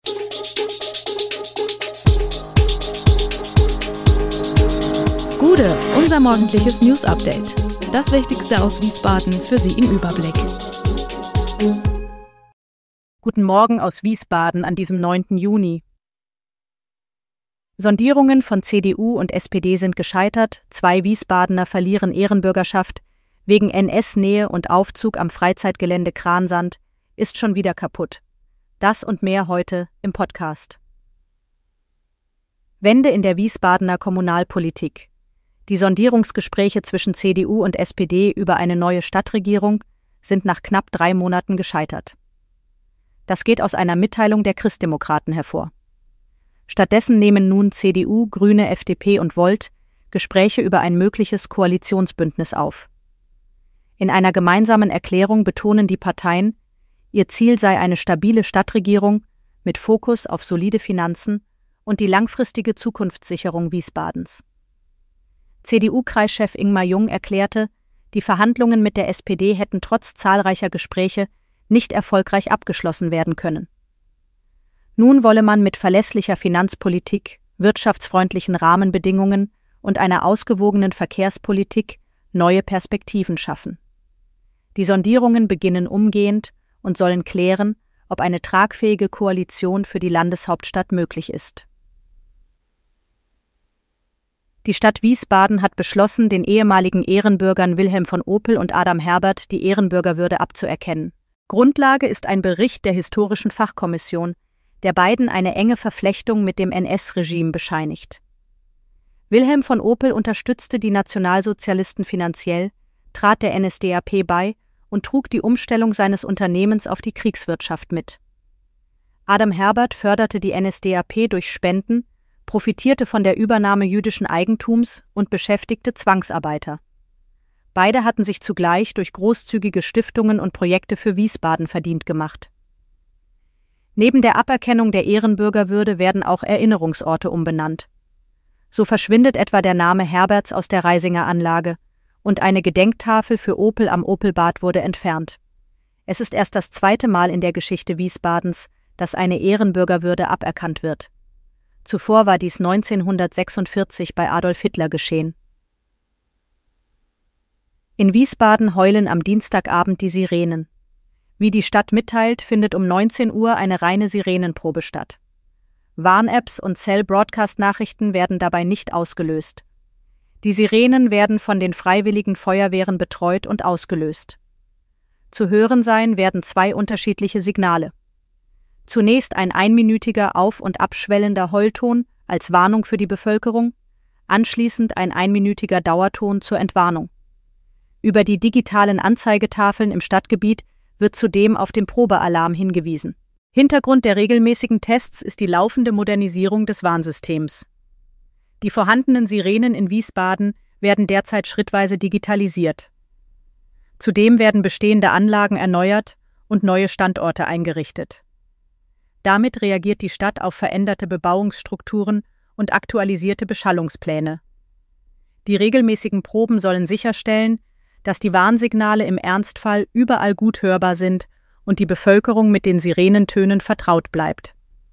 Gude, unser morgendliches News-Update. Das Wichtigste aus Wiesbaden für Sie im Überblick. Guten Morgen aus Wiesbaden an diesem 9. Juni. Sondierungen von CDU und SPD sind gescheitert, 2 Wiesbadener verlieren Ehrenbürgerschaft, wegen NS-Nähe und Aufzug am Freizeitgelände Kransand ist schon wieder kaputt. Das und mehr heute im Podcast. Wende in der Wiesbadener Kommunalpolitik. Die Sondierungsgespräche zwischen CDU und SPD über eine neue Stadtregierung sind nach knapp 3 Monaten gescheitert. Das geht aus einer Mitteilung der Christdemokraten hervor. Stattdessen nehmen nun CDU, Grüne, FDP und Volt Gespräche über ein mögliches Koalitionsbündnis auf. In einer gemeinsamen Erklärung betonen die Parteien, ihr Ziel sei eine stabile Stadtregierung mit Fokus auf solide Finanzen und die langfristige Zukunftssicherung Wiesbadens. CDU-Kreischef Ingmar Jung erklärte, die Verhandlungen mit der SPD hätten trotz zahlreicher Gespräche nicht erfolgreich abgeschlossen werden können. Nun wolle man mit verlässlicher Finanzpolitik, wirtschaftsfreundlichen Rahmenbedingungen und einer ausgewogenen Verkehrspolitik neue Perspektiven schaffen. Die Sondierungen beginnen umgehend und sollen klären, ob eine tragfähige Koalition für die Landeshauptstadt möglich ist. Die Stadt Wiesbaden hat beschlossen, den ehemaligen Ehrenbürgern Wilhelm von Opel und Adam Herbert die Ehrenbürgerwürde abzuerkennen. Grundlage ist ein Bericht der Historischen Fachkommission, der beiden eine enge Verflechtung mit dem NS-Regime bescheinigt. Wilhelm von Opel unterstützte die Nationalsozialisten finanziell, trat der NSDAP bei und trug die Umstellung seines Unternehmens auf die Kriegswirtschaft mit. Adam Herbert förderte die NSDAP durch Spenden, profitierte von der Übernahme jüdischen Eigentums und beschäftigte Zwangsarbeiter. Beide hatten sich zugleich durch großzügige Stiftungen und Projekte für Wiesbaden verdient gemacht. Neben der Aberkennung der Ehrenbürgerwürde werden auch Erinnerungsorte umbenannt. So verschwindet etwa der Name Herberts aus der Reisinger Anlage und eine Gedenktafel für Opel am Opelbad wurde entfernt. Es ist erst das 2. Mal in der Geschichte Wiesbadens, dass eine Ehrenbürgerwürde aberkannt wird. Zuvor war dies 1946 bei Adolf Hitler geschehen. In Wiesbaden heulen am Dienstagabend die Sirenen. Wie die Stadt mitteilt, findet um 19 Uhr eine reine Sirenenprobe statt. Warn-Apps und Cell-Broadcast-Nachrichten werden dabei nicht ausgelöst. Die Sirenen werden von den freiwilligen Feuerwehren betreut und ausgelöst. Zu hören sein werden 2 unterschiedliche Signale. Zunächst ein einminütiger auf- und abschwellender Heulton als Warnung für die Bevölkerung, anschließend ein einminütiger Dauerton zur Entwarnung. Über die digitalen Anzeigetafeln im Stadtgebiet wird zudem auf den Probealarm hingewiesen. Hintergrund der regelmäßigen Tests ist die laufende Modernisierung des Warnsystems. Die vorhandenen Sirenen in Wiesbaden werden derzeit schrittweise digitalisiert. Zudem werden bestehende Anlagen erneuert und neue Standorte eingerichtet. Damit reagiert die Stadt auf veränderte Bebauungsstrukturen und aktualisierte Beschallungspläne. Die regelmäßigen Proben sollen sicherstellen, dass die Warnsignale im Ernstfall überall gut hörbar sind und die Bevölkerung mit den Sirenentönen vertraut bleibt.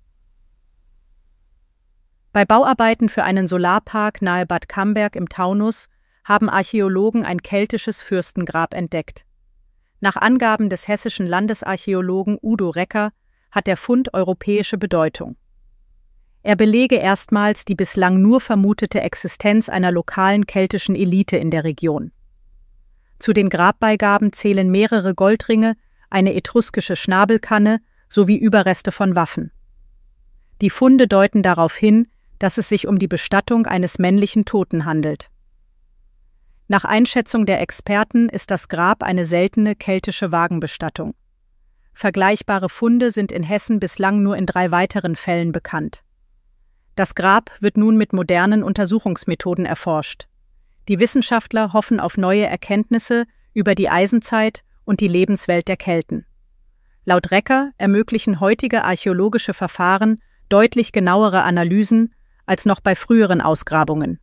Bei Bauarbeiten für einen Solarpark nahe Bad Camberg im Taunus haben Archäologen ein keltisches Fürstengrab entdeckt. Nach Angaben des hessischen Landesarchäologen Udo Recker hat der Fund europäische Bedeutung. Er belege erstmals die bislang nur vermutete Existenz einer lokalen keltischen Elite in der Region. Zu den Grabbeigaben zählen mehrere Goldringe, eine etruskische Schnabelkanne sowie Überreste von Waffen. Die Funde deuten darauf hin, dass es sich um die Bestattung eines männlichen Toten handelt. Nach Einschätzung der Experten ist das Grab eine seltene keltische Wagenbestattung. Vergleichbare Funde sind in Hessen bislang nur in 3 weiteren Fällen bekannt. Das Grab wird nun mit modernen Untersuchungsmethoden erforscht. Die Wissenschaftler hoffen auf neue Erkenntnisse über die Eisenzeit und die Lebenswelt der Kelten. Laut Recker ermöglichen heutige archäologische Verfahren deutlich genauere Analysen als noch bei früheren Ausgrabungen.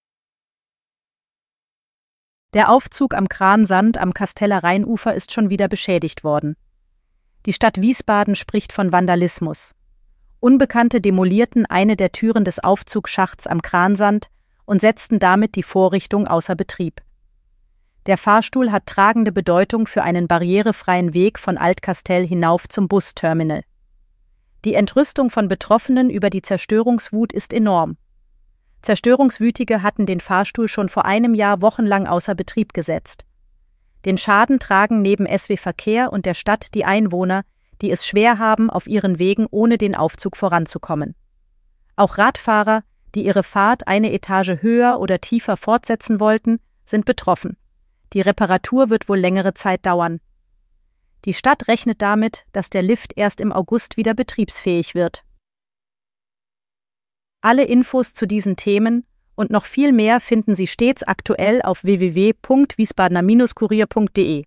Der Aufzug am Kransand am Kasteller Rheinufer ist schon wieder beschädigt worden. Die Stadt Wiesbaden spricht von Vandalismus. Unbekannte demolierten eine der Türen des Aufzugsschachts am Kransand und setzten damit die Vorrichtung außer Betrieb. Der Fahrstuhl hat tragende Bedeutung für einen barrierefreien Weg von Altkastell hinauf zum Busterminal. Die Entrüstung von Betroffenen über die Zerstörungswut ist enorm. Zerstörungswütige hatten den Fahrstuhl schon vor einem Jahr wochenlang außer Betrieb gesetzt. Den Schaden tragen neben SW Verkehr und der Stadt die Einwohner, die es schwer haben, auf ihren Wegen ohne den Aufzug voranzukommen. Auch Radfahrer, die ihre Fahrt eine Etage höher oder tiefer fortsetzen wollten, sind betroffen. Die Reparatur wird wohl längere Zeit dauern. Die Stadt rechnet damit, dass der Lift erst im August wieder betriebsfähig wird. Alle Infos zu diesen Themen und noch viel mehr finden Sie stets aktuell auf www.wiesbadener-kurier.de.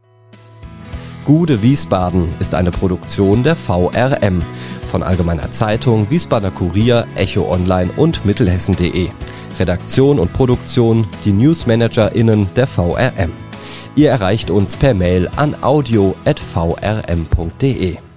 Gude Wiesbaden ist eine Produktion der VRM von Allgemeiner Zeitung, Wiesbadener Kurier, Echo Online und Mittelhessen.de. Redaktion und Produktion die NewsmanagerInnen der VRM. Ihr erreicht uns per Mail an audio@vrm.de.